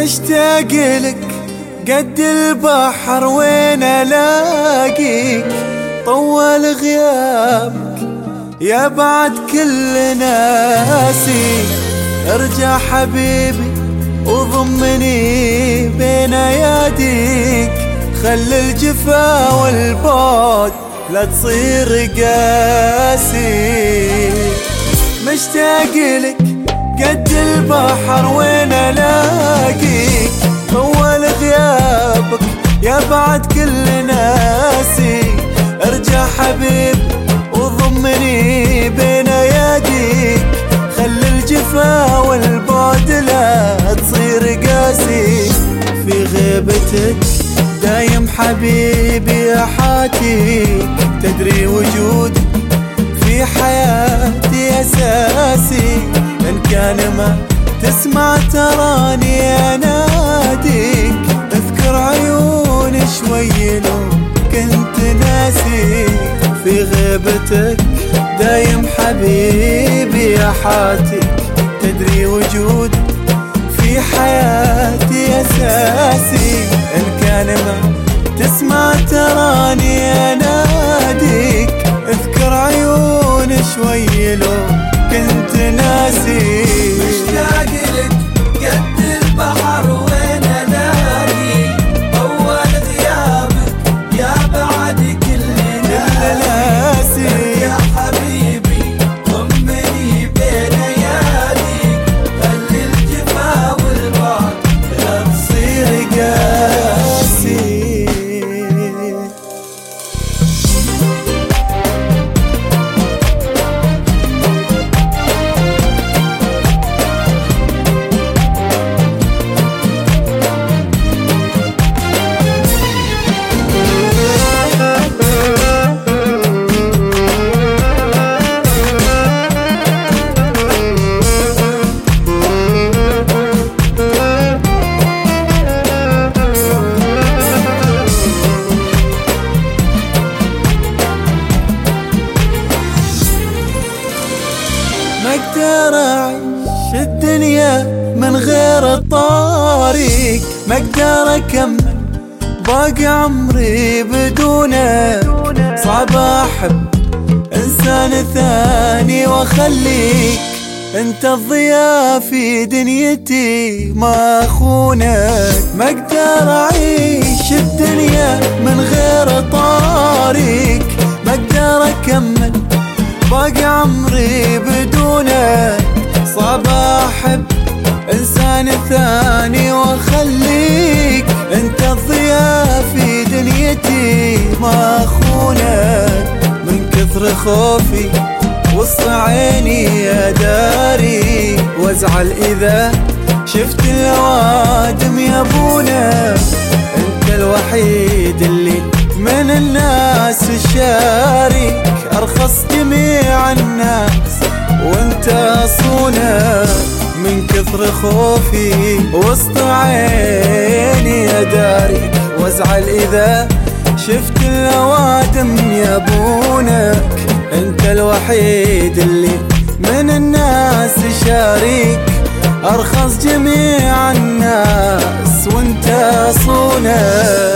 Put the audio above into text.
مشتاق لك قد البحر وين الاقيك، طول غيابك يا بعد كل ناسي. ارجع حبيبي وضمني بين اياديك، خل الجفا والبعد لا تصير قاسي. مشتاق لك قد البحر وين الاقيك، طول غيابك يا بعد كل ناسي. ارجع حبيب وضمني بين اياديك، خل الجفا والبعد لا تصير قاسي. في غيبتك دايم حبيبي احاتيك، تدري وجودك في حياتي اساسي. ان كان ما تسمع تراني اناديك، اذكر عيوني شوي لو كنت ناسي. في غيبتك دايم حبيبي احاتيك، تدري وجودك في حياتي اساسي. ان كان ما تسمع تراني اناديك، اذكر عيوني شوي لو كنت ناسي. مشتاق لك قد البحر وين الاقيك، طول غيابك يا بعد كل ناسي. يا حبيبي ضمني بين اياديك، خل الجفا والبعد لا تصير قاسي. ما اقدر اعيش الدنيا من غير الطريق، ما اقدر اكمل باقي عمري بدونك. صعب احب انسان ثاني واخليك انت الضياء في دنيتي ما اخونك. ما اقدر اعيش الدنيا من غير طريق، ما اقدر اكمل باقي عمري بدونك. صعب احب انسان ثاني واخليك انت الضياء في دنيتي ما اخونك. من كثر خوفي وسط عيني اداري، وازعل اذا شفت الاوادم يبونا. انت الوحيد اللي من الناس شاريك، ارخص جميع الناس وانت صونك. من كثر خوفي وسط عيني اداريك، وازعل اذا شفت الاوادم يبونك. انت الوحيد اللي من الناس شاريك، ارخص جميع الناس وانت صونك.